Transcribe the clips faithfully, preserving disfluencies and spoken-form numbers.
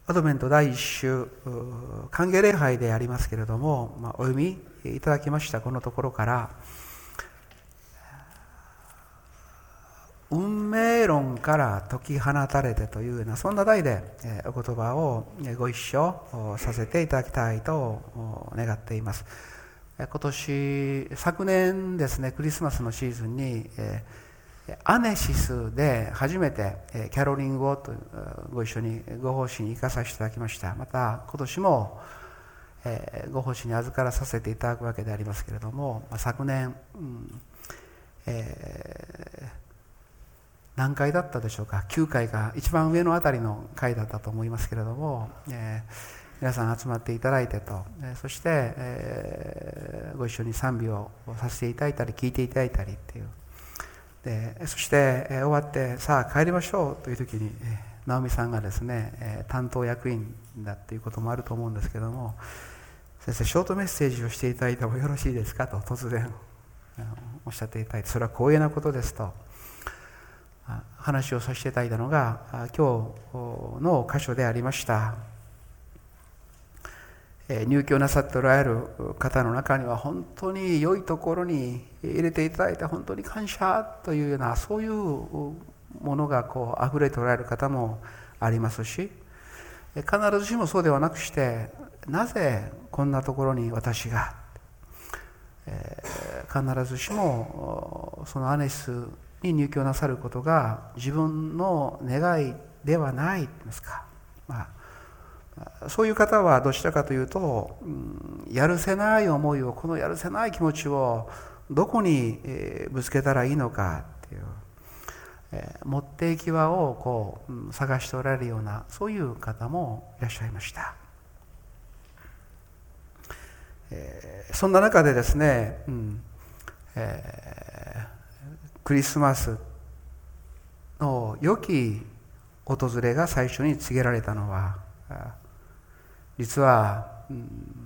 アドベント第一週歓迎礼拝でありますけれども、まあ、お読みいただきましたこのところから運命論から解き放たれてというようなそんな題でお言葉をご一緒させていただきたいと願っています。今年昨年ですね、クリスマスのシーズンにアネシスで初めてキャロリングをご一緒にご奉仕に行かさせていただきました。また今年もご奉仕に預からさせていただくわけでありますけれども、昨年、うんえー、何回だったでしょうか、きゅうかいか一番上のあたりの回だったと思いますけれども、えー、皆さん集まっていただいてと、そして、えー、ご一緒に賛美をさせていただいたり聞いていただいたりっていうで、そして、えー、終わってさあ帰りましょうという時に、えー、直美さんがですね、えー、担当役員だっていうこともあると思うんですけども、先生ショートメッセージをしていただいてもよろしいですかと突然おっしゃっていただいて、それは光栄なことですと話をさせていただいたのが今日の箇所でありました。入居なさっておられる方の中には本当に良いところに入れていただいて本当に感謝というようなそういうものがこう溢れておられる方もありますし、必ずしもそうではなくして、なぜこんなところに私が、えー、必ずしもそのアネスに入居なさることが自分の願いではないと言いますか、まあそういう方はどちらかというと、うん、やるせない思いを、このやるせない気持ちをどこに、えー、ぶつけたらいいのかっていう、えー、持っていき場をこう、うん、探しておられるようなそういう方もいらっしゃいました。えー、そんな中でですね、うんえー、クリスマスの良き訪れが最初に告げられたのは、実は、うん、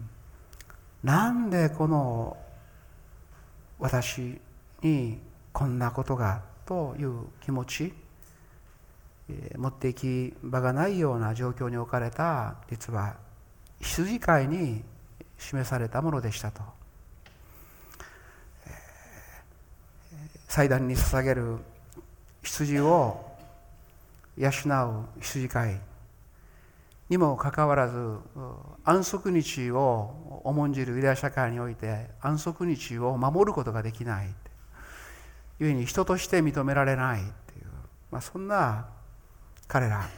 なんでこの私にこんなことがという気持ち、えー、持っていき場がないような状況に置かれた、実は羊飼いに示されたものでしたと、えー、祭壇に捧げる羊を養う羊飼いにもかかわらず、安息日を重んじるユダヤ社会において安息日を守ることができないゆえに人として認められないっていう、まあ、そんな彼ら、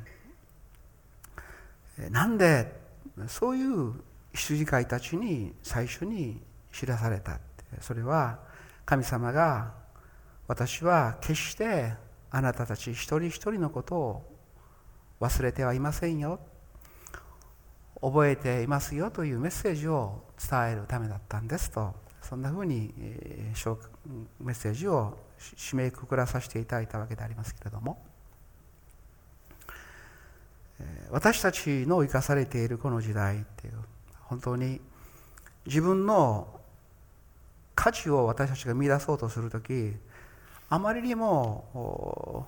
なんでそういう羊飼いたちに最初に知らされたって、それは神様が、私は決してあなたたち一人一人のことを忘れてはいませんよ、覚えていますよというメッセージを伝えるためだったんですと、そんなふうにメッセージを締めくくらさせていただいたわけでありますけれども、私たちの生かされているこの時代っていう、本当に自分の価値を私たちが見出そうとするとき、あまりにも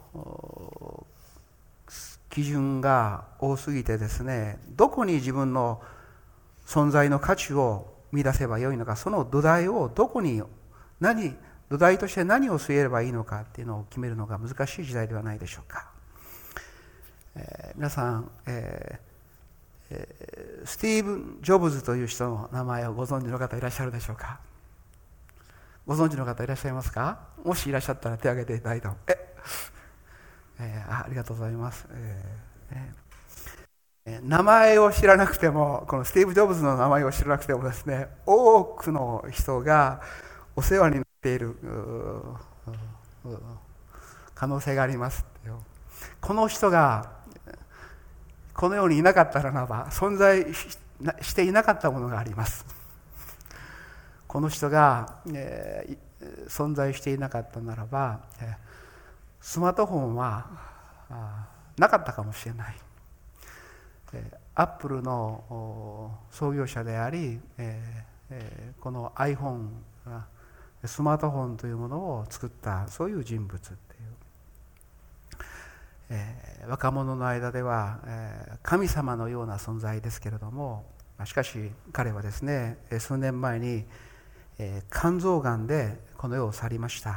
基準が多すぎてですね、どこに自分の存在の価値を見出せばよいのか、その土台をどこに、何土台として何を据えればいいのかっていうのを決めるのが難しい時代ではないでしょうか。えー、皆さん、えーえー、スティーブ・ジョブズという人の名前をご存知の方いらっしゃるでしょうか。ご存知の方いらっしゃいますか。もしいらっしゃったら手を挙げていただいても、ええー、あ, ありがとうございます、えーえー、名前を知らなくても、このスティーブ・ジョブズの名前を知らなくてもですね、多くの人がお世話になっている可能性があります。この人がこの世にいなかったならば存在 し, していなかったものがあります。この人が、えー、存在していなかったならば、えー、スマートフォンはなかったかもしれない。えー、アップルの創業者であり、えーえー、この iPhone、スマートフォンというものを作ったそういう人物っていう、 えー、若者の間では、えー、神様のような存在ですけれども、しかし彼はですね、数年前に、えー、肝臓がんでこの世を去りました。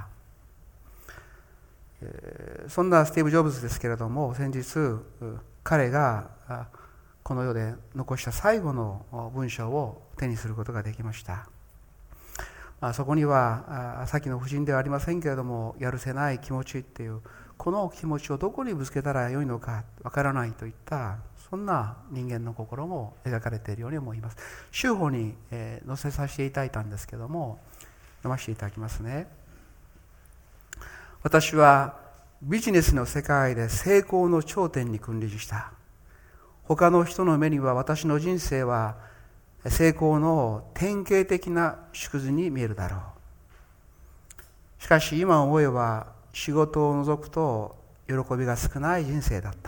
えー、そんなスティーブ・ジョブズですけれども、先日彼がこの世で残した最後の文章を手にすることができました。まあ、そこにはさっきの夫人ではありませんけれども、やるせない気持ちっていう、この気持ちをどこにぶつけたらよいのかわからないといった、そんな人間の心も描かれているように思います。週報に載せさせていただいたんですけども、読ませていただきますね。私はビジネスの世界で成功の頂点に君臨した。他の人の目には私の人生は成功の典型的な縮図に見えるだろう。しかし今思えば仕事を除くと喜びが少ない人生だった。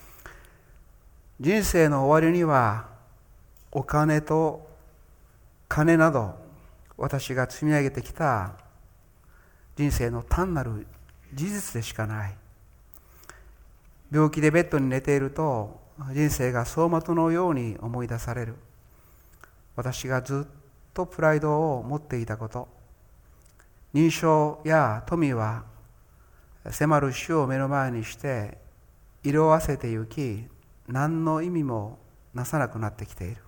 人生の終わりにはお金と金など私が積み上げてきた人生の単なる事実でしかない。病気でベッドに寝ていると人生が走馬灯のように思い出される。私がずっとプライドを持っていたこと、認証や富は迫る死を目の前にして色あせてゆき、何の意味もなさなくなってきている。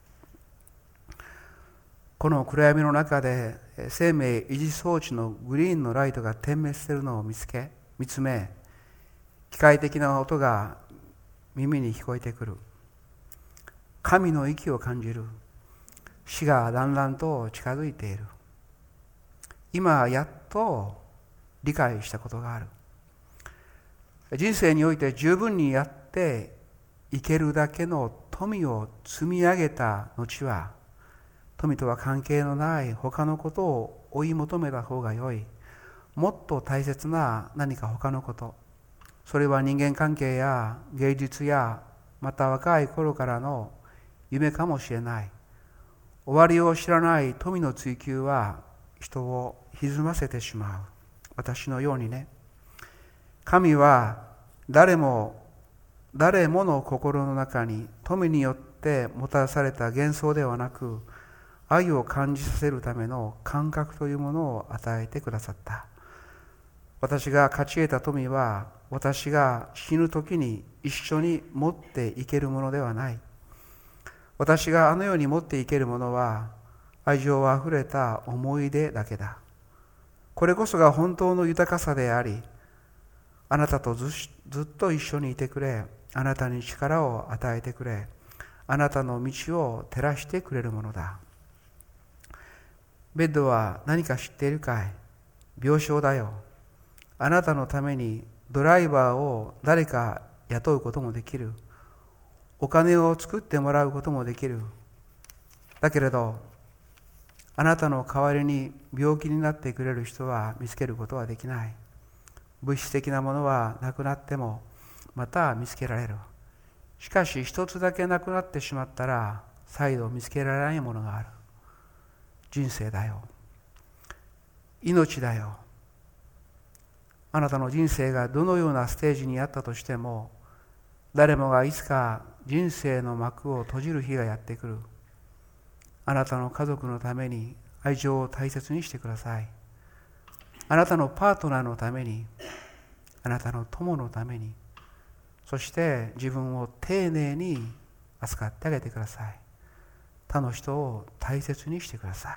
この暗闇の中で生命維持装置のグリーンのライトが点滅しているのを見つけ見つめ、機械的な音が耳に聞こえてくる。神の息を感じる。死がだんだんと近づいている。今やっと理解したことがある。人生において十分にやっていけるだけの富を積み上げた後は、富とは関係のない他のことを追い求めた方がよい。もっと大切な何か他のこと、それは人間関係や芸術やまた若い頃からの夢かもしれない。終わりを知らない富の追求は人を歪ませてしまう。私のようにね。神は誰も誰もの心の中に富によってもたらされた幻想ではなく、愛を感じさせるための感覚というものを与えてくださった。私が勝ち得た富は私が死ぬ時に一緒に持っていけるものではない。私があの世に持っていけるものは愛情あふれた思い出だけだ。これこそが本当の豊かさであり、あなたと ず, ずっと一緒にいてくれ、あなたに力を与えてくれ、あなたの道を照らしてくれるものだ。ベッドは何か知っているかい？病床だよ。あなたのためにドライバーを誰か雇うこともできる。お金を作ってもらうこともできる。だけれど、あなたの代わりに病気になってくれる人は見つけることはできない。物質的なものはなくなってもまた見つけられる。しかし一つだけなくなってしまったら再度見つけられないものがある。人生だよ。命だよ。あなたの人生がどのようなステージにあったとしても、誰もがいつか人生の幕を閉じる日がやってくる。あなたの家族のために愛情を大切にしてください。あなたのパートナーのために、あなたの友のために、そして自分を丁寧に扱ってあげてください。他の人を大切にしてください。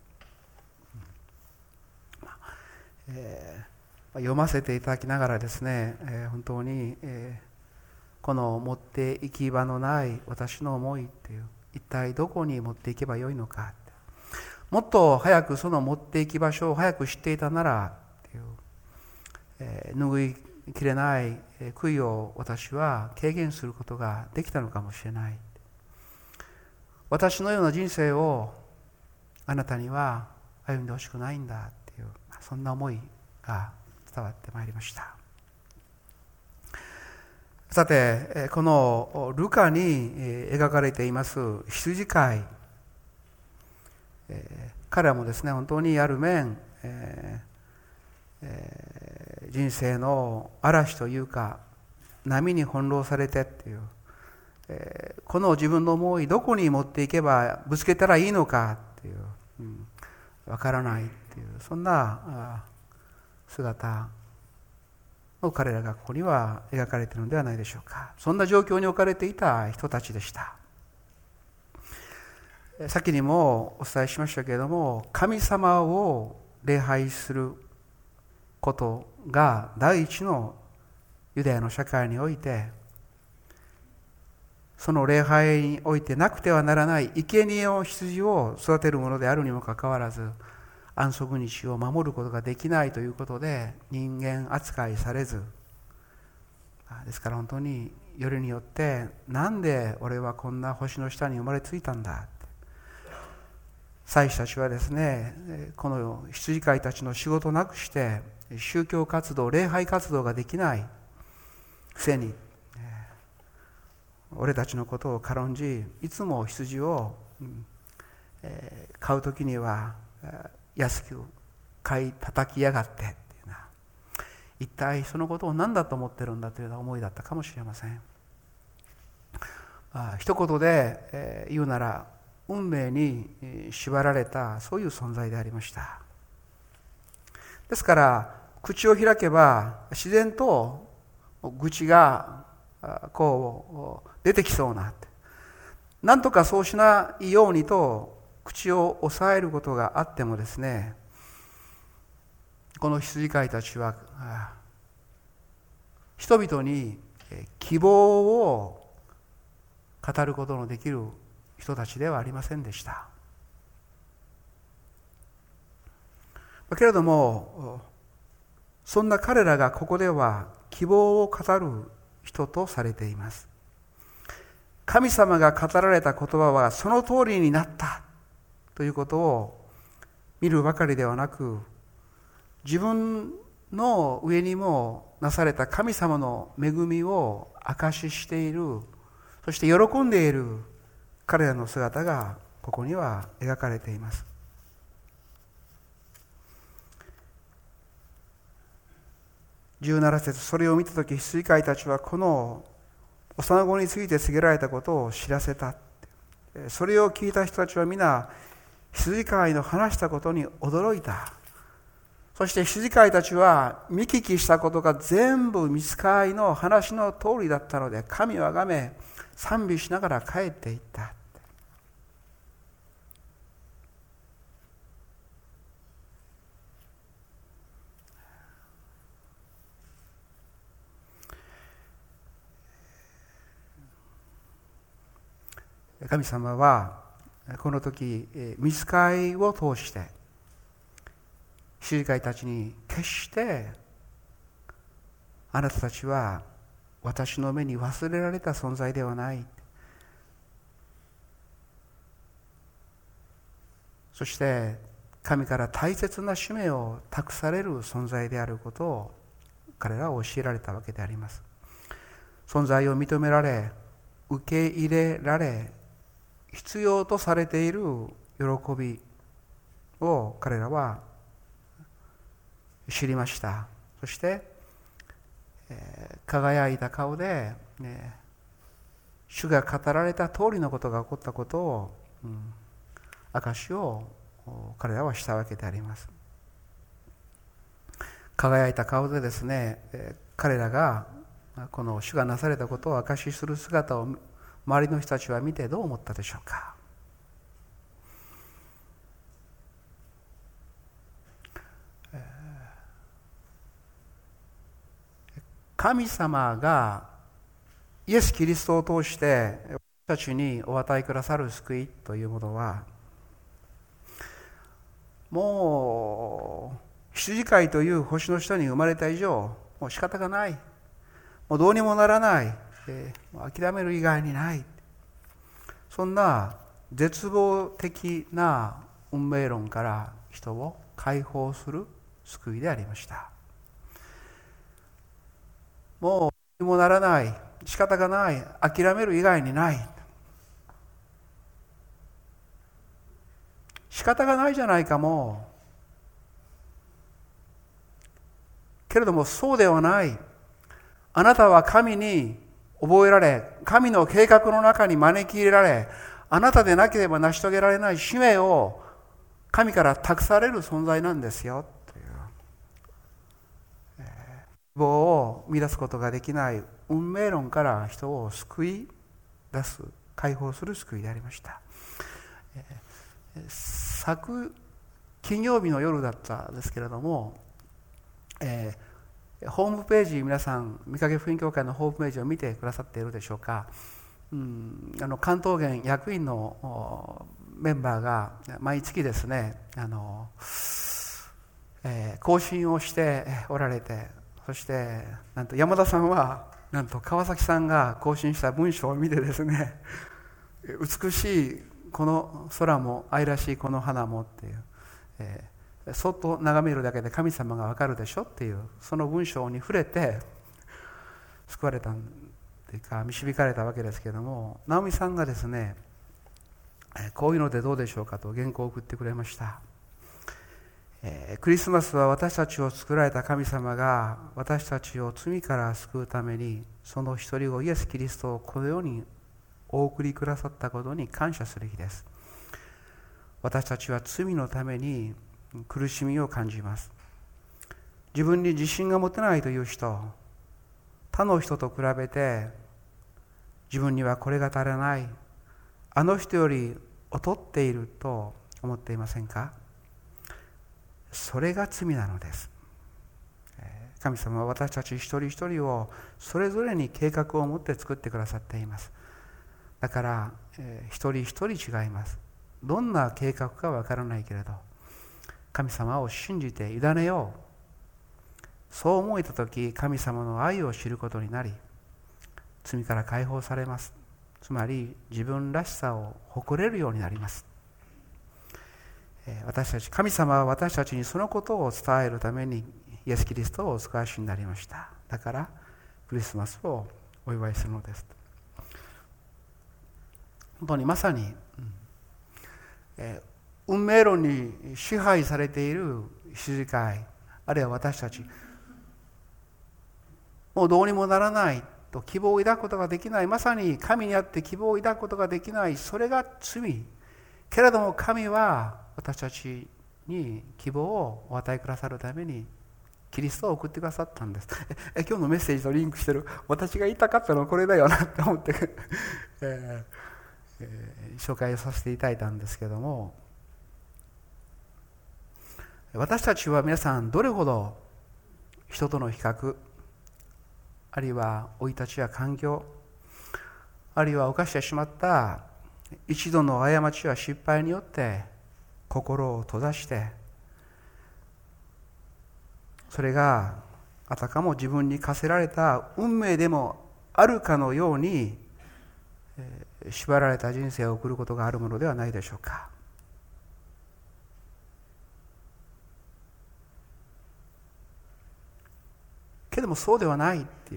えー、読ませていただきながらですね、えー、本当に、えー、この持って行き場のない私の思いっていう、一体どこに持っていけばよいのか、もっと早くその持っていき場所を早く知っていたならっていう、えー、拭いきれない悔いを私は軽減することができたのかもしれない。私のような人生をあなたには歩んでほしくないんだっていう、そんな思いが伝わってまいりました。さて、このルカに描かれています羊飼い、彼らもですね、本当にある面、えーえー、人生の嵐というか波に翻弄されてっていう、えー、この自分の思いどこに持っていけばぶつけたらいいのかっていう、うん、分からないっていう、そんな姿の彼らがここには描かれているのではないでしょうか。そんな状況に置かれていた人たちでした。先にもお伝えしましたけれども、神様を礼拝することが第一のユダヤの社会において、その礼拝においてなくてはならない生贄を羊を育てるものであるにもかかわらず、安息日を守ることができないということで人間扱いされず、ですから本当によりによって、なんで俺はこんな星の下に生まれついたんだ、祭司たちはですね、この羊飼いたちの仕事なくして宗教活動、礼拝活動ができないくせに、俺たちのことを軽んじ、いつも羊を買うときには安く買い叩きやがってっていうな、一体そのことを何だと思ってるんだというような思いだったかもしれません。あ一言で言うなら、運命に縛られたそういう存在でありました。ですから口を開けば自然と愚痴がこう出てきそうな、なんとかそうしないようにと口を抑えることがあってもですね、この羊飼いたちは人々に希望を語ることのできる人たちではありませんでした。けれども、そんな彼らがここでは希望を語る人とされています。神様が語られた言葉はその通りになったということを見るばかりではなく、自分の上にもなされた神様の恵みを証ししている、そして喜んでいる彼らの姿がここには描かれています。じゅうなな節、それを見たとき羊飼いたちはこの幼子について告げられたことを知らせた。それを聞いた人たちは皆羊飼いの話したことに驚いた。そして羊飼いたちは見聞きしたことが全部御使いの話の通りだったので、神をあがめ賛美しながら帰っていった。神様はこの時御使いを通して羊飼いたちに、決してあなたたちは私の目に忘れられた存在ではない、そして神から大切な使命を託される存在であることを彼らは教えられたわけであります。存在を認められ、受け入れられ、必要とされている喜びを彼らは知りました。そして、えー、輝いた顔で、ね、主が語られた通りのことが起こったことを、うん、証しを彼らはしたわけであります。輝いた顔でですね、えー、彼らがこの主がなされたことを証しする姿を周りの人たちは見てどう思ったでしょうか。神様がイエス・キリストを通して私たちにお与えくださる救いというものは、もう羊飼いという星の下に生まれた以上、もう仕方がない、もうどうにもならない、えー、諦める以外にない、そんな絶望的な運命論から人を解放する救いでありました。もうどうにもならない、仕方がない、諦める以外にない、仕方がないじゃないかもう。けれどもそうではない。 あなたは神に覚えられ、神の計画の中に招き入れられ、あなたでなければ成し遂げられない使命を神から託される存在なんですよという、えー、希望を見出すことができない運命論から人を救い出す、解放する救いでありました。えー、昨金曜日の夜だったんですけれども、えー、ホームページ、皆さん御影福音教会のホームページを見てくださっているでしょうか。うん、あの関東圏役員のメンバーが毎月ですね、あの、えー、更新をしておられて、そしてなんと山田さんはなんと川崎さんが更新した文章を見てですね、美しいこの空も愛らしいこの花もっていう、えー、そっと眺めるだけで神様がわかるでしょっていう、その文章に触れて救われたんというか導かれたわけですけれども、直美さんがですね、こういうのでどうでしょうかと原稿を送ってくれました。えー、クリスマスは私たちを作られた神様が私たちを罪から救うためにその一人子イエス・キリストをこの世にお送りくださったことに感謝する日です。私たちは罪のために苦しみを感じます。自分に自信が持てないという人、他の人と比べて自分にはこれが足らない、あの人より劣っていると思っていませんか？それが罪なのです。神様は私たち一人一人をそれぞれに計画を持って作ってくださっています。だから、えー、一人一人違います。どんな計画かわからないけれど、神様を信じて委ねよう。そう思えたとき、神様の愛を知ることになり、罪から解放されます。つまり自分らしさを誇れるようになります。私たち、神様は私たちにそのことを伝えるためにイエス・キリストをお使わしになりました。だからクリスマスをお祝いするのです。本当にまさに、うんえー、運命論に支配されている羊飼い、あるいは私たち、もうどうにもならないと希望を抱くことができない、まさに神にあって希望を抱くことができない、それが罪。けれども神は私たちに希望をお与えくださるためにキリストを送ってくださったんです。ええ今日のメッセージとリンクしてる、私が言いたかったのはこれだよなって思って、えーえー、紹介させていただいたんですけども、私たちは皆さんどれほど人との比較、あるいは生い立ちや環境、あるいは犯してしまった一度の過ちや失敗によって心を閉ざして、それがあたかも自分に課せられた運命でもあるかのように、えー、縛られた人生を送ることがあるものではないでしょうか。けどもそうではないっていう、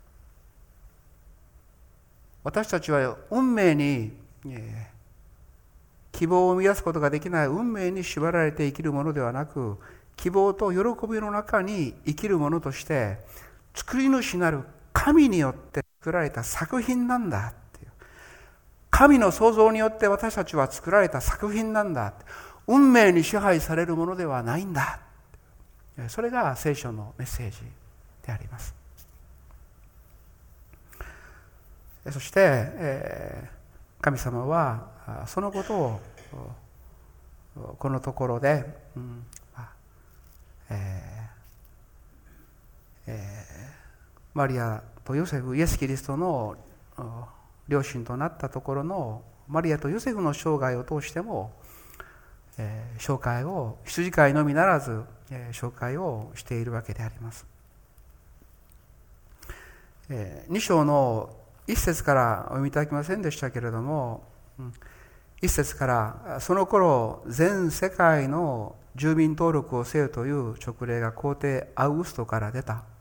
私たちは運命に、えー、希望を生み出すことができない運命に縛られて生きるものではなく、希望と喜びの中に生きるものとして、作り主なる神によって作られた作品なんだっていう、神の創造によって私たちは作られた作品なんだ、運命に支配されるものではないんだ、それが聖書のメッセージであります。そして、えー、神様はそのことをこのところで、うんえーえー、マリアとヨセフ、イエス・キリストの両親となったところのマリアとヨセフの生涯を通しても、えー、紹介を、羊飼いのみならず、えー、紹介をしているわけであります。えー、に章の一節からお読みいただきませんでしたけれども、うん一節から、その頃全世界の住民登録をせよという勅令が皇帝アウグストから出た。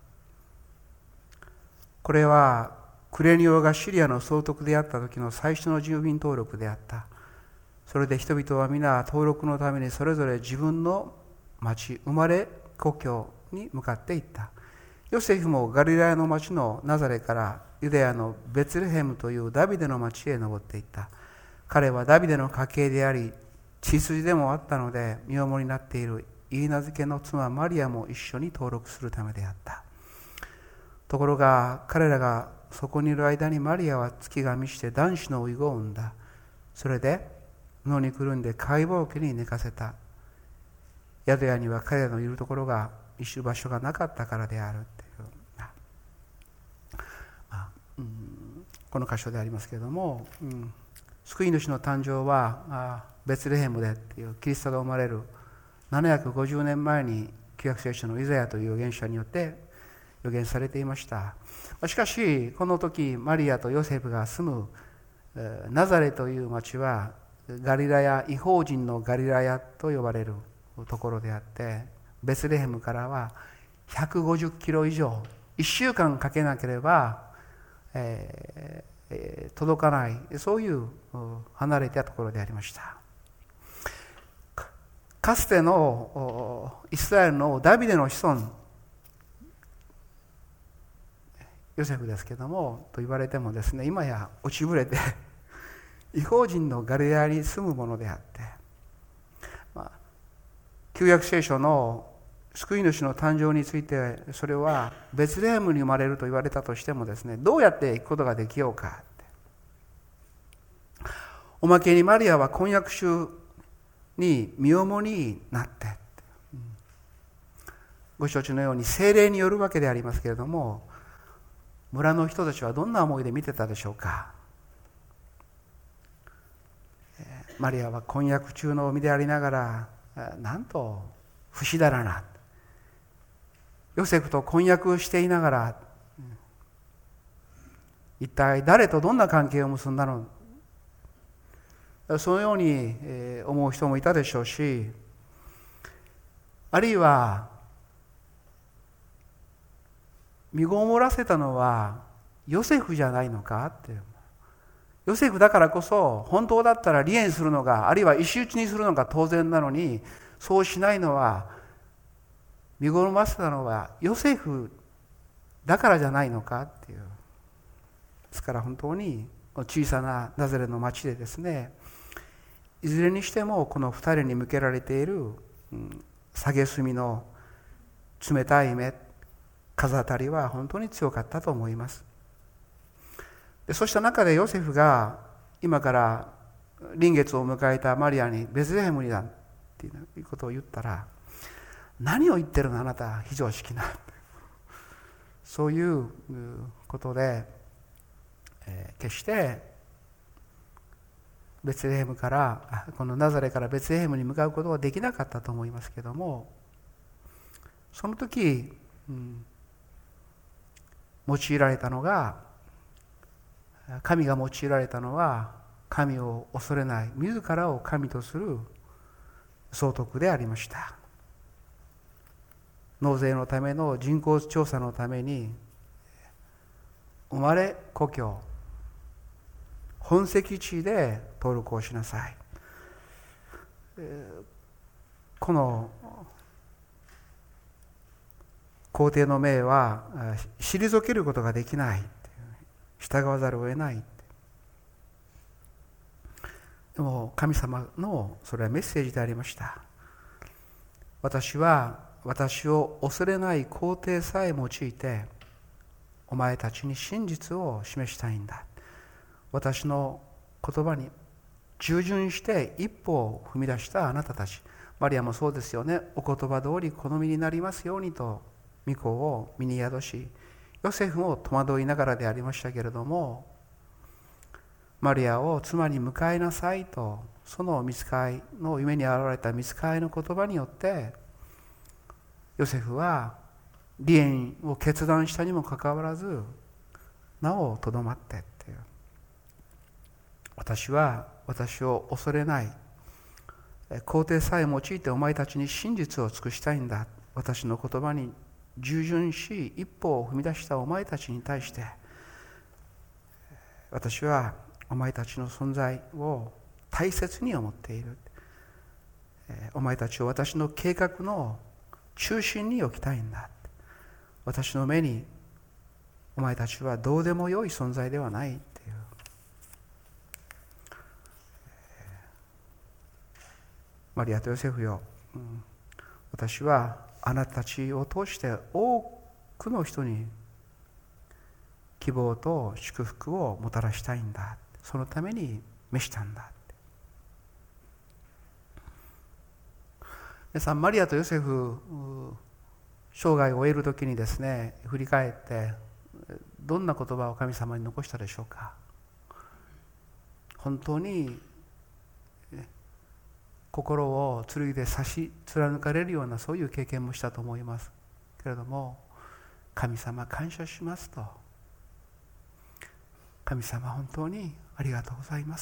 これはクレニオがシリアの総督であった時の最初の住民登録であった。それで人々は皆登録のためにそれぞれ自分の町、生まれ故郷に向かっていった。 ヨセフもガリラヤの町のナザレからユダヤのベツレヘムというダビデの町へ登っていった。彼はダビデの家系であり、血筋でもあったので、身重になっているイーナ漬けの妻マリアも一緒に登録するためであった。ところが彼らがそこにいる間にマリアは月が満ちて男子の遺語を産んだ。それで野にくるんで解剖家に寝かせた。宿屋には彼らのいるところが一種場所がなかったからであるっていう、まあうん、この箇所でありますけれども、うん、救い主の誕生はあベツレヘムでっていうキリストが生まれるななひゃくごじゅうねんまえに旧約聖書のイザヤという預言者によって予言されていました。しかしこの時マリアとヨセフが住むナザレという町はガリラヤ、異邦人のガリラヤと呼ばれるところであって、ベツレヘムからはひゃくごじゅっキロ以上、いっしゅうかんかけなければ、えーえー、届かない、そういう離れたところでありました。かつてのイスラエルのダビデの子孫ヨセフですけどもと言われてもですね、今や落ちぶれて異邦人のガリラヤに住むものであって、まあ、旧約聖書の救い主の誕生について、それはベツレヘムに生まれると言われたとしてもですね、どうやって行くことができようかって。おまけにマリアは婚約中に身重になって、ご承知のように聖霊によるわけでありますけれども、村の人たちはどんな思いで見てたでしょうか。マリアは婚約中の身でありながら、なんと不死だらな、ヨセフと婚約していながら一体誰とどんな関係を結んだの、そのように思う人もいたでしょうし、あるいは身ごもらせたのはヨセフじゃないのかって。ヨセフだからこそ本当だったら離縁するのが、あるいは石打ちにするのが当然なのに、そうしないのは、身ごもらせたのはヨセフだからじゃないのかっていう。ですから本当に小さなナザレの町でですね、いずれにしてもこの二人に向けられている、うん、蔑みの冷たい目、風当たりは本当に強かったと思います。でそうした中でヨセフが今から臨月を迎えたマリアにベツレヘムにだっていうことを言ったら、何を言ってるのあなた非常識なそういうことで、えー、決してベツレヘムからこのナザレからベツレヘムに向かうことはできなかったと思いますけども、その時、うん用いられたのが、神が用いられたのは神を恐れない、自らを神とする総督でありました。納税のための人口調査のために生まれ故郷本籍地で登録をしなさい。この皇帝の命は退けることができない、従わざるを得ない。でも神様のそれはメッセージでありました。私は私を恐れない皇帝さえ用いてお前たちに真実を示したいんだ。私の言葉に従順して一歩を踏み出したあなたたち、マリアもそうですよね。お言葉通り好みになりますようにと御子を身に宿し、ヨセフも戸惑いながらでありましたけれども、マリアを妻に迎えなさいと、その御使いの夢に現れた御使いの言葉によってヨセフは離縁を決断したにもかかわらずなおとどまってっていう、私は私を恐れない、皇帝さえ用いてお前たちに真実を尽くしたいんだ。私の言葉に従順し一歩を踏み出したお前たちに対して、私はお前たちの存在を大切に思っている。お前たちを私の計画の中心に置きたいんだ。 私の目にお前たちはどうでもよい存在ではないっていう、マリアとヨセフよ、うん、私はあなたたちを通して多くの人に希望と祝福をもたらしたいんだ、そのために召したんだって。皆さん、マリアとヨセフ生涯を終えるときにですね、振り返ってどんな言葉を神様に残したでしょうか。本当に心を剣で刺し貫かれるようなそういう経験もしたと思いますけれども、神様感謝しますと、神様本当にありがとうございます、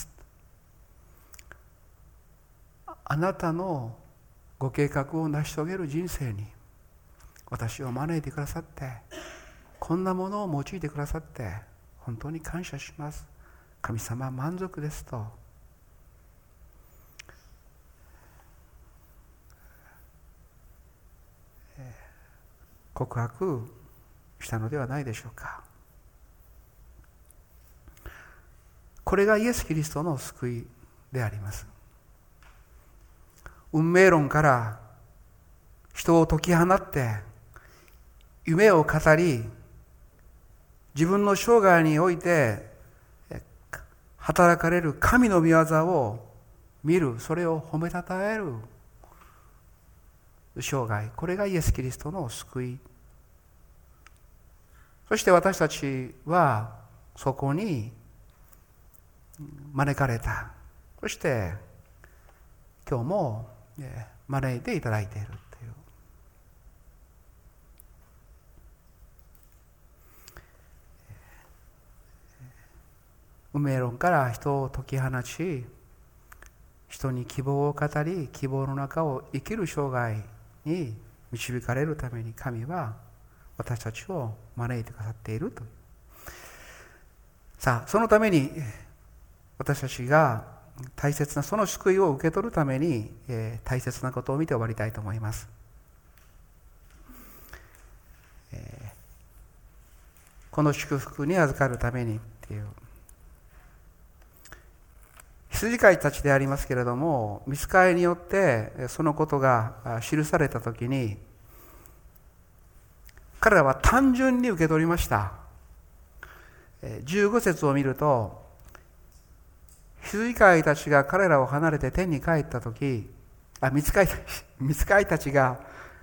あなたのご計画を成し遂げる人生に私を招いてくださって、こんなものを用いてくださって本当に感謝します、神様満足ですと告白したのではないでしょうか。これがイエス・キリストの救いであります。運命論から人を解き放って夢を語り、自分の生涯において働かれる神の御業を見る、それを褒めたたえる生涯、これがイエス・キリストの救い。そして私たちはそこに招かれた。そして今日も招いていただいているという、運命論から人を解き放ち、人に希望を語り、希望の中を生きる生涯に導かれるために神は私たちを招いてくださっているという。さあ、そのために私たちが大切なその救いを受け取るために、えー、大切なことを見て終わりたいと思います。えー、この祝福に預かるためにっていう、羊飼いたちでありますけれども、御使いによってそのことが記されたときに、彼らは単純に受け取りました。じゅうご節を見ると、羊飼いたちが彼らを離れて天に帰ったとき、あ、御使い、御使いたちが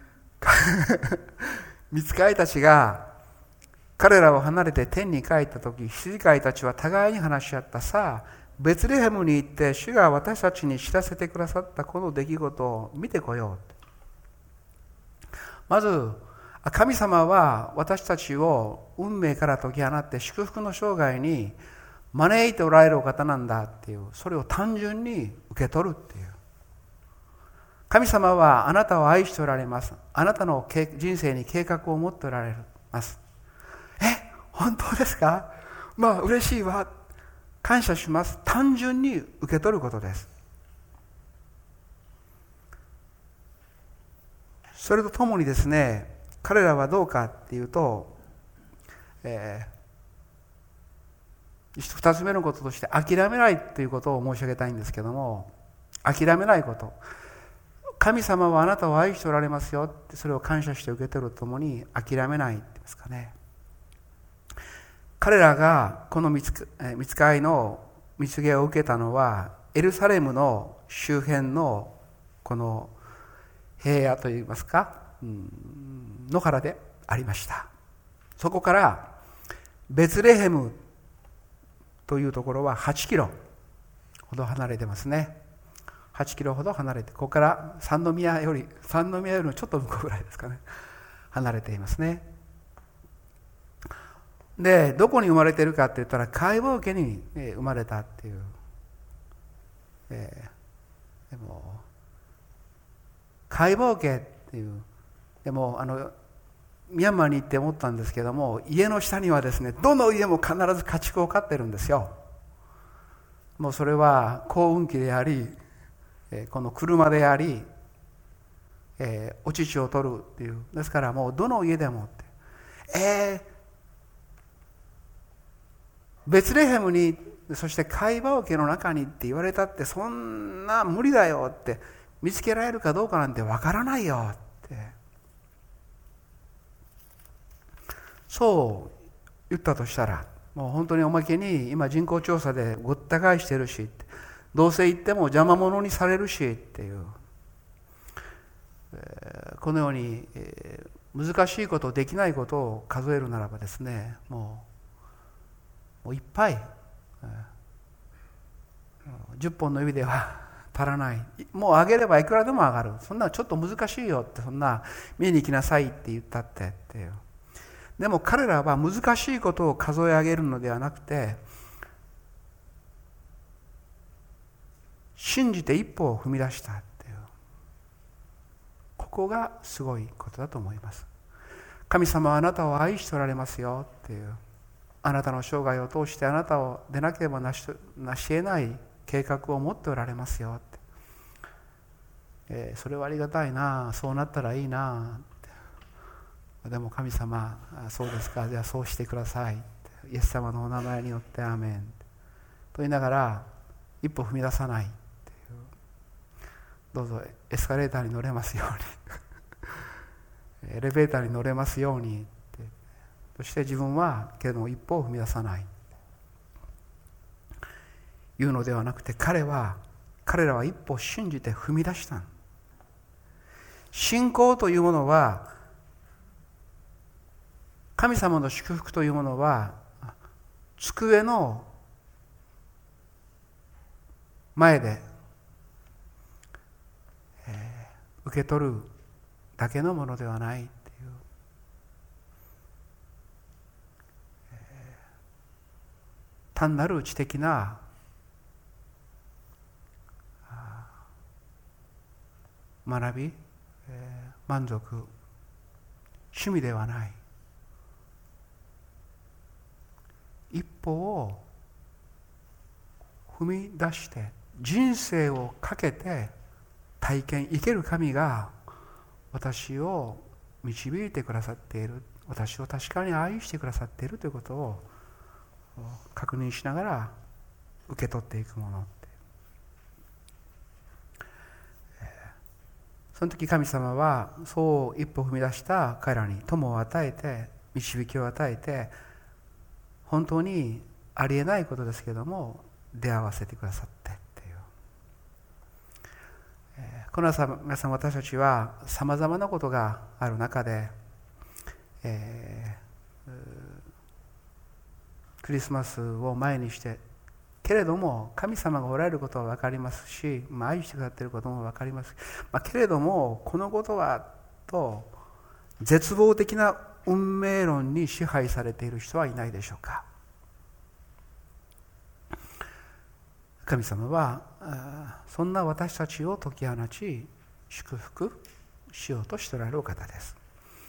御使いたちが彼らを離れて天に帰ったとき、羊飼いたちは互いに話し合った。さあ、ベツレヘムに行って主が私たちに知らせてくださったこの出来事を見てこよう。まず、神様は私たちを運命から解き放って祝福の生涯に招いておられるお方なんだっていう、それを単純に受け取るっていう。神様はあなたを愛しておられます。あなたの人生に計画を持っておられます。え、本当ですか？まあ嬉しいわ。感謝します。単純に受け取ることです。それとともにですね、彼らはどうかっていうと、えー、二つ目のこととして諦めないということを申し上げたいんですけども、諦めないこと。神様はあなたを愛しておられますよって、それを感謝して受け取るとともに諦めないって言いますかね。彼らがこの御使いの蜜毛を受けたのはエルサレムの周辺のこの平野といいますか野原でありました。そこからベツレヘムというところははちキロほど離れてますね。はちキロほど離れて、ここから三宮より三宮よりもちょっと向こうぐらいですかね、離れていますね。で、どこに生まれているかって言ったら解剖家に生まれたっていう、えー、でも解剖家っていう、でもあのミャンマーに行って思ったんですけども、家の下にはですね、どの家も必ず家畜を飼ってるんですよ。もうそれは耕運機であり、この車であり、えー、お乳を取るっていう、ですからもうどの家でもって、 えー、ベツレヘムに、そして貝羽桶の中にって言われたって、そんな無理だよって、見つけられるかどうかなんてわからないよって、そう言ったとしたら、もう本当におまけに今人口調査でごった返してるし、どうせ行っても邪魔者にされるしっていう、このように難しいこと、できないことを数えるならばですね、もう、もういっぱい、じゅっぽんの指では足らない。もう上げればいくらでも上がる。そんなちょっと難しいよって、そんな見に行きなさいって言ったってっていう。でも彼らは難しいことを数え上げるのではなくて、信じて一歩を踏み出したっていう、ここがすごいことだと思います。神様はあなたを愛しておられますよっていう、あなたの生涯を通してあなたをでなければなしなし得ない計画を持っておられますよって、えー、それはありがたいな、そうなったらいいなって。でも神様、そうですか、じゃあそうしてください、イエス様のお名前によってアーメンと言いながら一歩踏み出さないっていう、どうぞエスカレーターに乗れますようにエレベーターに乗れますようにって、そして自分はけれども一歩を踏み出さないいうのではなくて、彼は彼らは一歩信じて踏み出した。信仰というものは、神様の祝福というものは、机の前で、えー、受け取るだけのものではないっていう、えー、単なる知的な学び、えー、満足、趣味ではない。一歩を踏み出して人生をかけて体験、生ける神が私を導いてくださっている、私を確かに愛してくださっているということを確認しながら受け取っていくものって、その時神様はそう一歩踏み出した彼らに友を与えて、導きを与えて、本当にありえないことですけれども出会わせてくださってっていう、えー、この朝皆さん、私たちはさまざまなことがある中で、えー、クリスマスを前にしてけれども神様がおられることは分かりますし、まあ、愛してくださっていることも分かります、まあ、けれどもこのことはと絶望的な運命論に支配されている人はいないでしょうか。神様はそんな私たちを解き放ち祝福しようとしておられるお方です。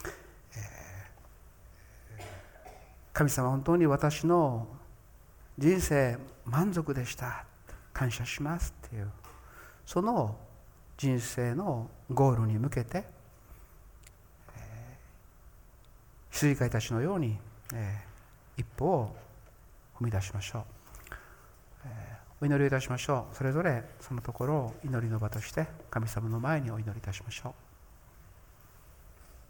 神様、本当に私の人生満足でした、感謝しますっていう、その人生のゴールに向けて、えー、羊飼いたちのように、えー、一歩を踏み出しましょう。えー、お祈りをいたしましょう。それぞれそのところを祈りの場として神様の前にお祈りいたしましょう。